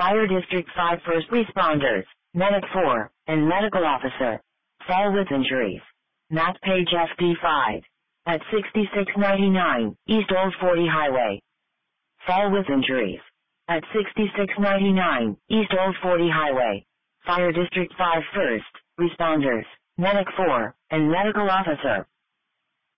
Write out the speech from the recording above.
Fire District 5 first responders, Medic 4, and Medical Officer. Fall with injuries. Matt Page FD5. At 6699 East Old 40 Highway. Fall with injuries. At 6699 East Old 40 Highway. Fire District 5 first responders, Medic 4, and Medical Officer.